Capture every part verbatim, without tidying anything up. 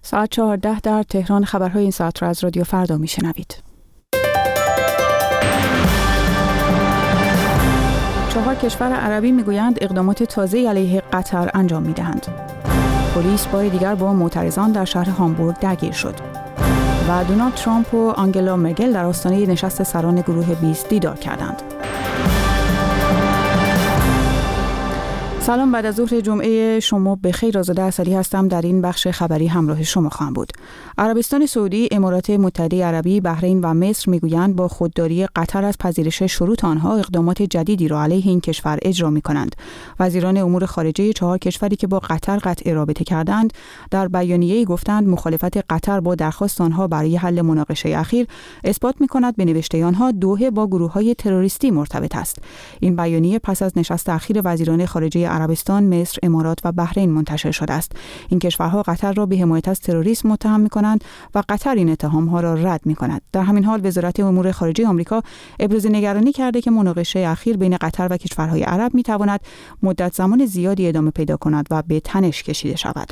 ساعت چهارده در تهران. خبرهای این ساعت را از رادیو فردا میشنوید. چهار کشور عربی میگویند اقدامات تازه‌ای علیه قطر انجام میدهند. پلیس بار دیگر با معترضان در شهر هامبورگ درگیر شد. و دونالد ترامپ و آنگلا مرکل در آستانه نشست سران گروه بیست دیدار کردند. سلام، بعد از ظهر جمعه شما بخیر. آزاده اسدی هستم. در این بخش خبری همراه شما خواهم بود. عربستان سعودی، امارات متحده عربی، بحرین و مصر میگویند با خودداری قطر از پذیرش شروط آنها اقدامات جدیدی را علیه این کشور اجرا می‌کنند. وزیران امور خارجه چهار کشوری که با قطر قطع رابطه کردند در بیانیه‌ای گفتند مخالفت قطر با درخواست آنها برای حل مناقشه اخیر اثبات می‌کند به نوشته آنها دوحه با گروه‌های تروریستی مرتبط است. این بیانیه پس از نشست اخیر وزیران خارجه عربستان، مصر، امارات و بحرین منتشر شده است. این کشورها قطر را به حمایت از تروریسم متهم می‌کنند و قطر این اتهام‌ها را رد می‌کند. در همین حال وزارت امور خارجه آمریکا ابراز نگرانی کرده که مناقشه اخیر بین قطر و کشورهای عرب می‌تواند مدت زمان زیادی ادامه پیدا کند و به تنش کشیده شود.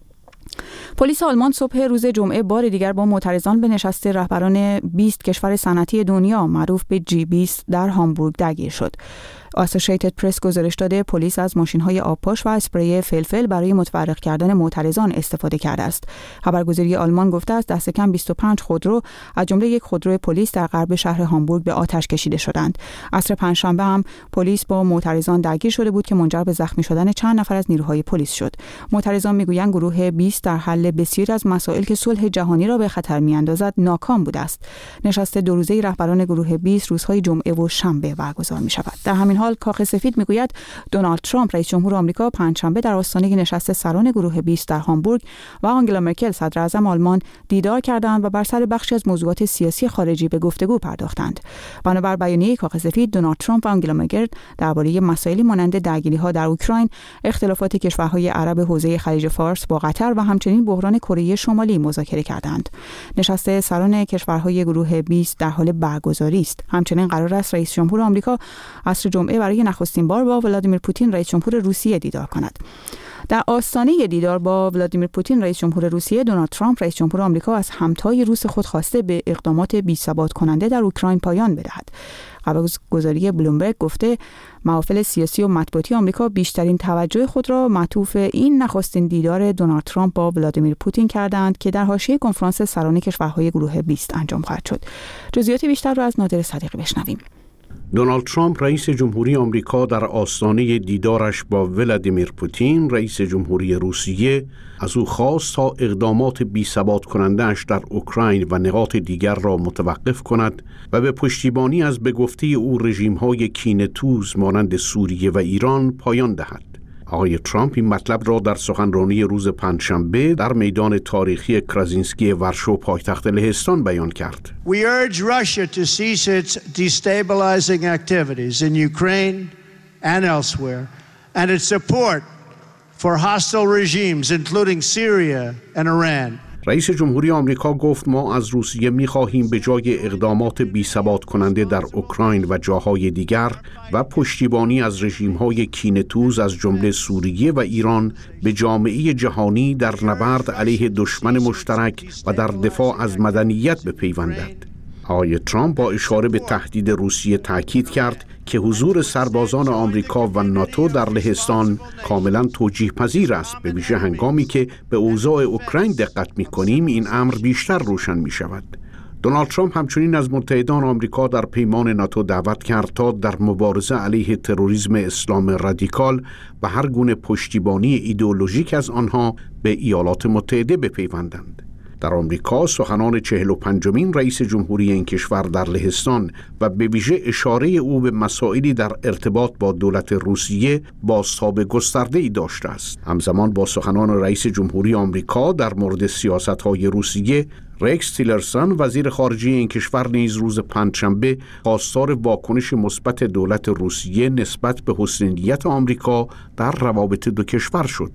پلیس آلمان صبح روز جمعه بار دیگر با معترضان به نشست رهبران بیست کشور صنعتی دنیا معروف به جی بیست در هامبورگ درگیر شد. اسوسییتد پرس گزارش داده پلیس از ماشین‌های آبپاش و اسپری فلفل برای متفرق کردن معترضان استفاده کرده است. خبرگزاری آلمان گفته است دست کم بیست و پنج خودرو از جمله یک خودرو پلیس در غرب شهر هامبورگ به آتش کشیده شدند. عصر پنجشنبه هم پلیس با معترضان درگیر شده بود که منجر به زخمی شدن چند نفر از نیروهای پلیس شد. معترضان میگویند گروه بیست در حل بسیاری از مسائل که صلح جهانی را به خطر میاندازد ناکام بوده است. نشست دو روزه رهبران گروه بیست روزهای جمعه و شنبه برگزار می‌شود. در همین حال کاخ سفید میگوید دونالد ترامپ رئیس جمهور آمریکا پنجشنبه در آستانه نشست سران گروه بیست در هامبورگ و آنگلا مرکل صدر اعظم آلمان دیدار کردند و بر سر بخشی از موضوعات سیاسی خارجی به گفتگو پرداختند. بنابر بیانیه کاخ سفید، دونالد ترامپ و آنگلا مرکل درباره مسائلی مانند درگیری‌ها در اوکراین، اختلافات کشورهای عرب حوزه خلیج فارس با قطر و همچنین بحران کره شمالی مذاکره کردند. نشست سران کشورهای گروه بیست در حال برگزاری است. همچنین قرار است رئیس جمهور آمریکا عصر جمعه برای نخستین بار با ولادیمیر پوتین رئیس جمهور روسیه دیدار کند. در آستانه دیدار با ولادیمیر پوتین رئیس جمهور روسیه، دونالد ترامپ رئیس جمهور آمریکا از همتای روس خود خواسته به اقدامات بی‌ثبات کننده در اوکراین پایان بدهد. خبرگزاری بلومبرگ گفته محافل سیاسی و مطبوعاتی آمریکا بیشترین توجه خود را معطوف این نخستین دیدار دونالد ترامپ با ولادیمیر پوتین کردند که در حاشیه کنفرانس سران کشورهای گروه بیست انجام خواهد شد. جزئیات بیشتر را از نادر صدیقی بشنویم. دونالد ترامپ رئیس جمهوری آمریکا در آستانه دیدارش با ولادیمیر پوتین رئیس جمهوری روسیه از او خواست تا اقدامات بی‌ثبات کننده‌اش در اوکراین و نقاط دیگر را متوقف کند و به پشتیبانی از به گفته او رژیم‌های کینه‌توز مانند سوریه و ایران پایان دهد. آقای ترامپ این مطلب را در سخنرانی روز پنجشنبه در میدان تاریخی کرازینسکی ورشو پایتخت لهستان بیان کرد. We urge Russia to cease its destabilizing activities in Ukraine and elsewhere and its support for hostile regimes including Syria and Iran. رئیس جمهوری آمریکا گفت ما از روسیه می‌خواهیم به جای اقدامات بی‌ثبات کننده در اوکراین و جاهای دیگر و پشتیبانی از رژیم‌های کینه‌توز از جمله سوریه و ایران به جامعه جهانی در نبرد علیه دشمن مشترک و در دفاع از مدنیت بپیوندد. آقای ترامپ با اشاره به تهدید روسیه تاکید کرد که حضور سربازان آمریکا و ناتو در لهستان کاملا توجیه پذیر است، به ویژه هنگامی که به اوضاع اوکراین دقت می‌کنیم این امر بیشتر روشن می‌شود. دونالد ترامپ همچنین از متحدان آمریکا در پیمان ناتو دعوت کرد تا در مبارزه علیه تروریسم اسلام رادیکال و هر گونه پشتیبانی ایدئولوژیک از آنها به ایالات متحده بپیوندند. در آمریکا سخنان چهل و پنجمین رئیس جمهوری این کشور در لهستان و به ویژه اشاره او به مسائلی در ارتباط با دولت روسیه بازتاب گسترده‌ای داشته است. همزمان با سخنان رئیس جمهوری آمریکا در مورد سیاست‌های روسیه، رکس تیلرسون وزیر خارجه این کشور نیز روز پنجشنبه خواستار واکنش مثبت دولت روسیه نسبت به حسن نیت آمریکا در روابط دو کشور شد.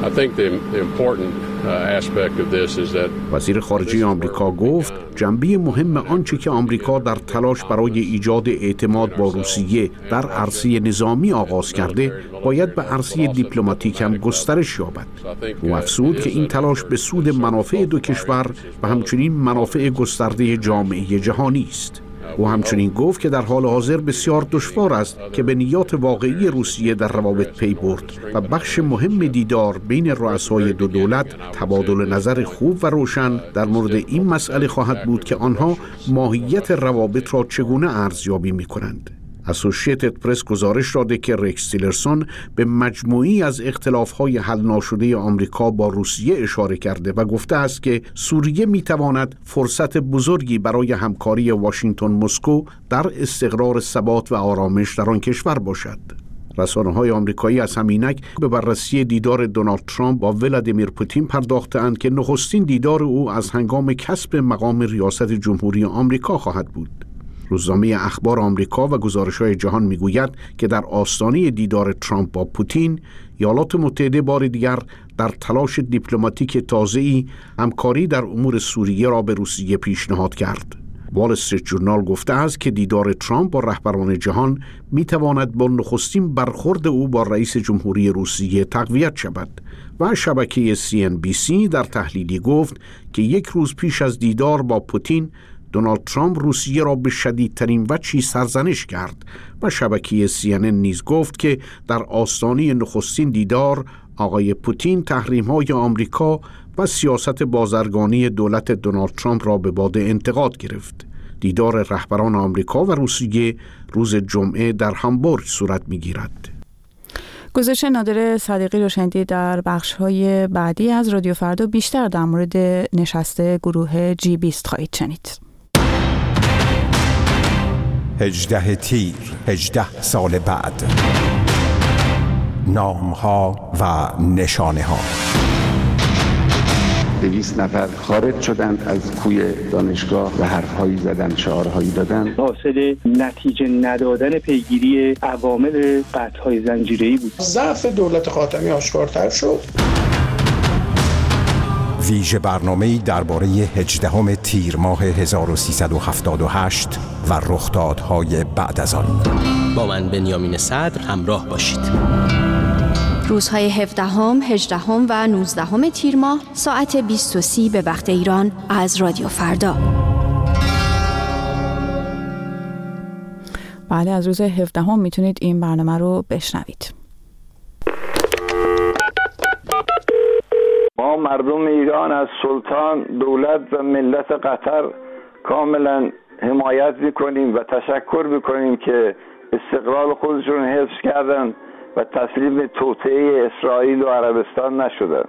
وزیر خارجه آمریکا گفت جنبه مهم آنچه که آمریکا در تلاش برای ایجاد اعتماد با روسیه در عرصه نظامی آغاز کرده باید به عرصه دیپلماتیک هم گسترش یابد. او افزود که این تلاش به سود منافع دو کشور و همچنین منافع گسترده جامعه جهانی است. او همچنین گفت که در حال حاضر بسیار دشوار است که به نیات واقعی روسیه در روابط پی برد و بخش مهم دیدار بین رؤسای دو دولت تبادل نظر خوب و روشن در مورد این مسئله خواهد بود که آنها ماهیت روابط را چگونه ارزیابی می‌کنند. اسوسییتد پرس گزارش داده که ریکس تیلرسون به مجموعی از اختلاف‌های حل ناشده آمریکا با روسیه اشاره کرده و گفته است که سوریه می‌تواند فرصت بزرگی برای همکاری واشنگتن مسکو در استقرار ثبات و آرامش در آن کشور باشد. رسانه‌های آمریکایی از همینک به بررسی دیدار دونالد ترامپ با ولادیمیر پوتین پرداخته‌اند که نخستین دیدار او از هنگام کسب مقام ریاست جمهوری آمریکا خواهد بود. روزنامه اخبار آمریکا و گزارش‌های جهان می‌گوید که در آستانه دیدار ترامپ با پوتین، ایالات متحده بار دیگر در تلاش دیپلماتیک تازه‌ای همکاری در امور سوریه را به روسیه پیشنهاد کرد. وال استریت جورنال گفته است که دیدار ترامپ با رهبران جهان می‌تواند با نخستین برخورد او با رئیس جمهوری روسیه تقویت شود و شبکه سی ان بی سی در تحلیلی گفت که یک روز پیش از دیدار با پوتین دونالد ترامپ روسیه را به شدیدترین وجهی سرزنش کرد و شبکه سی ان ان نیز گفت که در آستانه نخستین دیدار آقای پوتین تحریم‌های آمریکا و سیاست بازرگانی دولت دونالد ترامپ را به باد انتقاد گرفت. دیدار رهبران آمریکا و روسیه روز جمعه در هامبورگ صورت می‌گیرد. گزارش نادر صدیقی رو شنیدید. در بخش‌های بعدی از رادیو فردا بیشتر در مورد نشست گروه جی بیست خواهید شنید. هجده تیر، هجده سال بعد، نام‌ها و نشانه‌ها. دویست نفر خارج شدند از کوی دانشگاه و حرفهایی زدن، شعارهایی دادن. حاصل نتیجه ندادن پیگیری عوامل قطع‌های زنجیره‌ای بود. ضعف دولت خاتمی آشکارتر شد. ویژه برنامه‌ای درباره هجدهم تیر ماه هزار و سیصد و هفتاد و هشت و رخدادهای بعد از آن. با من بنیامین صدر همراه باشید. روزهای هفدهم، هجدهم و نوزدهم تیر ماه ساعت بیست و سی به وقت ایران از رادیو فردا. بله، از روز هفدهم میتونید این برنامه رو بشنوید. ما مردم ایران از سلطان، دولت و ملت قطر کاملا حمایت میکنیم و تشکر میکنیم که استقلال خودشون حفظ کردن و تسلیم توطئه اسرائیل و عربستان نشدن.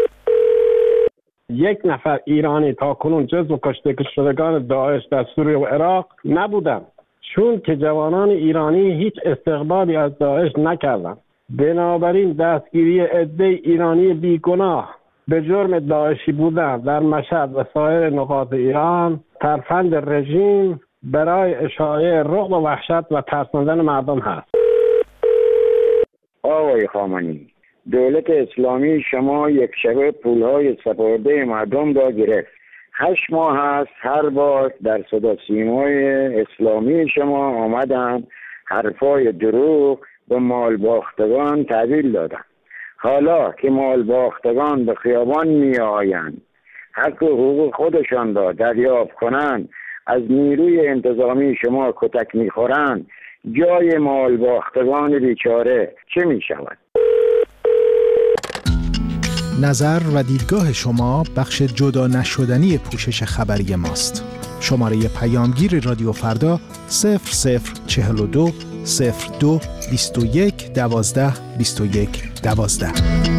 یک نفر ایرانی تا کنون جزو کشته شدگان داعش در سوریه و عراق نبودند، چون که جوانان ایرانی هیچ استقبالی از داعش نکردند. بنابراین دستگیری عده ایرانی بیگناه به جرم داعشی بودن در مشهد و سایر نقاط ایران ترفند رژیم برای اشاعه رعب و وحشت و ترساندن مردم هست. آقای خامنه‌ای، دولت اسلامی شما یک شبه پولهای سپرده مردم را گرفت. هشت ماه است هر بار در صدا سیمای اسلامی شما آمدن حرفای دروغ به مال باختگان تحویل دادن. حالا که مال باختگان به خیابان می آیند حق حقوق خودشان را دریافت کنند، از نیروی انتظامی شما کتک می خورند، جای مال باختگان بیچاره چه می شود؟ نظر و دیدگاه شما بخش جدا نشدنی پوشش خبری ماست. شماره پیامگیر رادیو فردا صفر صفر چهل و دو صفر دو بیست و یک دوازده بیست و یک دوازده.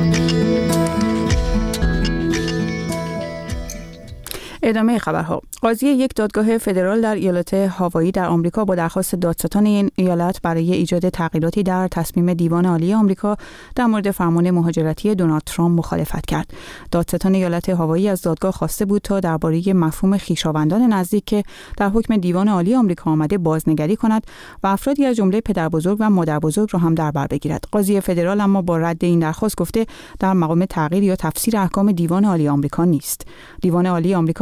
ادامه خبرها. قاضی یک دادگاه فدرال در ایالت هاوایی در آمریکا با درخواست دادستان این ایالت برای ایجاد تغییراتی در تصمیم دیوان عالی آمریکا در مورد فرمان مهاجرتی دونالد ترامپ مخالفت کرد. دادستان ایالت هاوایی از دادگاه خواسته بود تا درباره مفهوم خویشاوندان نزدیک که در حکم دیوان عالی آمریکا آمده بازنگری کند و افرادی از جمله پدربزرگ و مادربزرگ را هم در بر بگیرد. قاضی فدرال اما با رد این درخواست گفته در مقام تغییر یا تفسیر احکام دیوان عالی آمریکا نیست. دیوان عالی آمریکا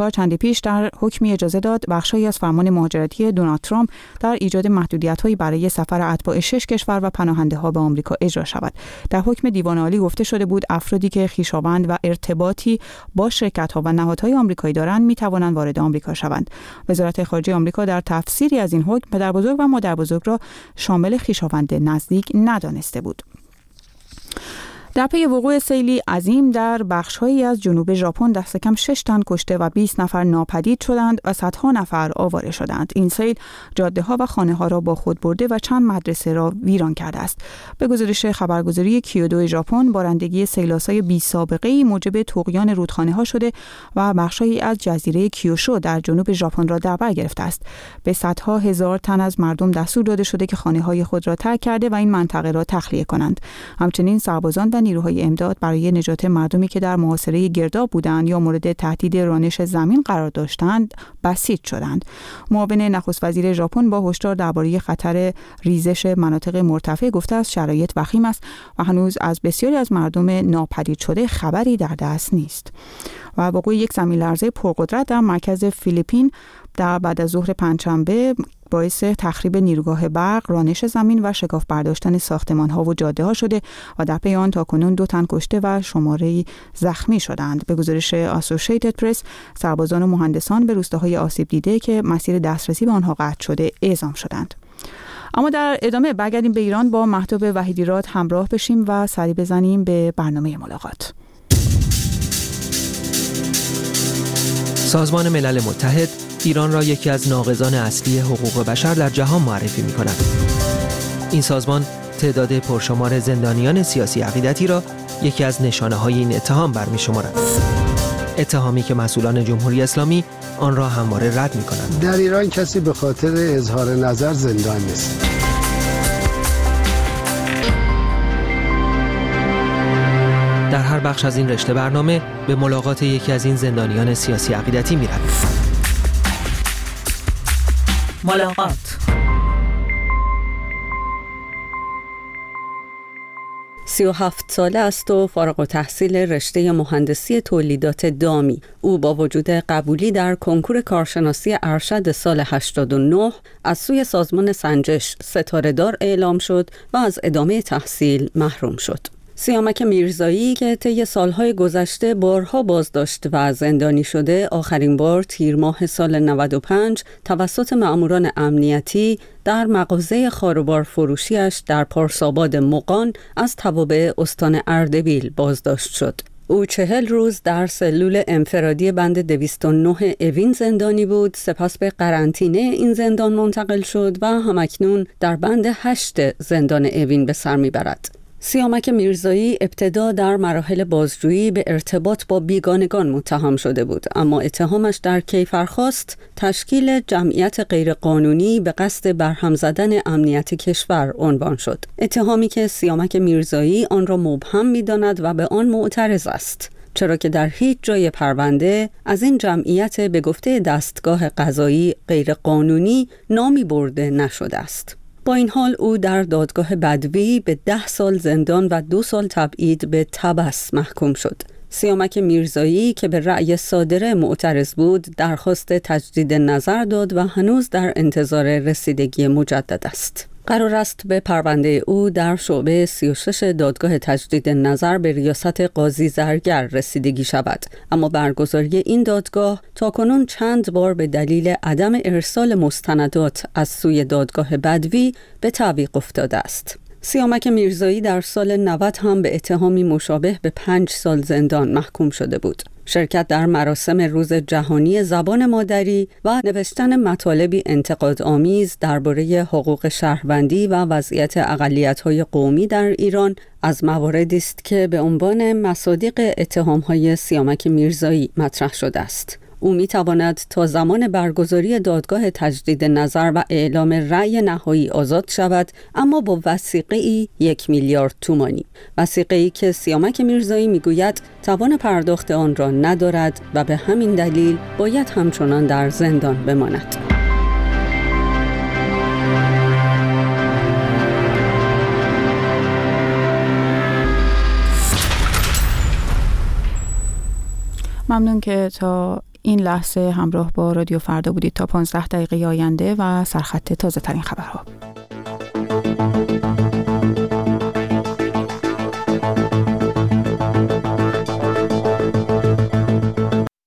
آمریکا چندی پیش در حکمی اجازه داد بخشی از فرمان مهاجرتی دونالد ترامپ در ایجاد محدودیت‌هایی برای سفر اتباع شش کشور و پناهنده‌ها به آمریکا اجرا شود. در حکم دیوان عالی گفته شده بود افرادی که خویشاوند و ارتباطی با شرکت‌ها و نهادهای آمریکایی دارند می‌توانند وارد آمریکا شوند. وزارت خارجه آمریکا در تفسیری از این حکم پدربزرگ و مادربزرگ را شامل خویشاوند نزدیک ندانسته بود. در پی وقوع سیلی عظیم در بخش‌هایی از جنوب ژاپن دست کم شش تن کشته و بیست نفر ناپدید شدند و صدها نفر آواره شدند. این سیل جاده‌ها و خانه‌ها را با خود برده و چند مدرسه را ویران کرده است. به گزارش خبرگزاری کیودو ژاپن، بارندگی سیلاسای بی سابقه‌ای موجب طغیان رودخانه‌ها شده و بخش‌هایی از جزیره کیوشو در جنوب ژاپن را در بر گرفته است. به صدها هزار تن از مردم دستور داده شده که خانه‌های خود را ترک کرده و این منطقه را تخلیه کنند. همچنین سربازان و نیروهای امداد برای نجات مردمی که در محاصره گرداب بودند یا مورد تهدید رانش زمین قرار داشتند بسیج شدند. معاون نخست وزیر ژاپن با هشدار درباره خطر ریزش مناطق مرتفع گفته است شرایط وخیم است و هنوز از بسیاری از مردم ناپدید شده خبری در دست نیست. و وقوع یک زمین‌لرزه پرقدرت در مرکز فیلیپین در بعد از ظهر پنجشنبه باعث تخریب نیروگاه برق، رانش زمین و شکاف برداشتن ساختمان‌ها و جاده‌ها شده و در پی آن تاکنون دو تن کشته و شماری زخمی شدند. به گزارش اسوسییتد پرس، سربازان و مهندسان به روستاهای آسیب دیده که مسیر دسترسی به آنها قطع شده اعزام شدند. اما در ادامه برگردیم به ایران، با مهتاب وحیدیراد همراه بشیم و سری بزنیم به برنامه ملاقات. سازمان ملل متحد ایران را یکی از ناقضان اصلی حقوق بشر در جهان معرفی می کند. این سازمان تعداد پرشمار زندانیان سیاسی عقیدتی را یکی از نشانه‌های این اتهام برمی شمارد. اتهامی که مسئولان جمهوری اسلامی آن را همواره رد می کنند. در ایران کسی به خاطر اظهار نظر زندان نیست. در هر بخش از این رشته برنامه به ملاقات یکی از این زندانیان سیاسی عقیدتی می رویم. ملاقات. سی و هفت ساله است و فارغ التحصیل رشته مهندسی تولیدات دامی. او با وجود قبولی در کنکور کارشناسی ارشد سال هشتاد و نه از سوی سازمان سنجش ستاره‌دار اعلام شد و از ادامه تحصیل محروم شد. سیامک میرزایی که طی سالهای گذشته بارها بازداشت و زندانی شده، آخرین بار تیر ماه سال نود و پنج توسط مأموران امنیتی در مغازه خاروبار فروشیش در پارساباد مغان از توابع استان اردبیل بازداشت شد. او چهل روز در سلول انفرادی بند دویست و نه اوین زندانی بود، سپس به قرنطینه این زندان منتقل شد و همکنون در بند هشت زندان اوین به سر میبرد. سیامک میرزایی ابتدا در مراحل بازجویی به ارتباط با بیگانگان متهم شده بود، اما اتهامش در کیفرخواست تشکیل جمعیت غیرقانونی به قصد برهم زدن امنیت کشور عنوان شد. اتهامی که سیامک میرزایی آن را مبهم می‌داند و به آن معترض است، چرا که در هیچ جای پرونده از این جمعیت به گفته دستگاه قضایی غیرقانونی نامی برده نشده است. با این حال او در دادگاه بدوی به ده سال زندان و دو سال تبعید به تبس محکوم شد. سیامک میرزایی که به رأی صادره معترض بود، درخواست تجدید نظر داد و هنوز در انتظار رسیدگی مجدد است. قرار است به پرونده او در شعبه سی و شش دادگاه تجدید نظر به ریاست قاضی زرگر رسیدگی شود، اما برگزاری این دادگاه تاکنون چند بار به دلیل عدم ارسال مستندات از سوی دادگاه بدوی به تعویق افتاده است. سیامک میرزایی در سال نود هم به اتهامی مشابه به پنج سال زندان محکوم شده بود. شرکت در مراسم روز جهانی زبان مادری و نوشتن مطالبی انتقادآمیز درباره حقوق شهروندی و وضعیت اقلیت‌های قومی در ایران از مواردی است که به عنوان مصادیق اتهام‌های سیامک میرزایی مطرح شده است. او می‌تواند تا زمان برگزاری دادگاه تجدید نظر و اعلام رأی نهایی آزاد شود، اما با وثیقه‌ای یک میلیارد تومانی. وثیقه‌ای که سیامک میرزایی میگوید توان پرداخت آن را ندارد و به همین دلیل باید همچنان در زندان بماند. ممنون که تا این لحظه همراه با رادیو فردا بودید تا پانزده دقیقه آینده و سرخط تازه ترین خبرها.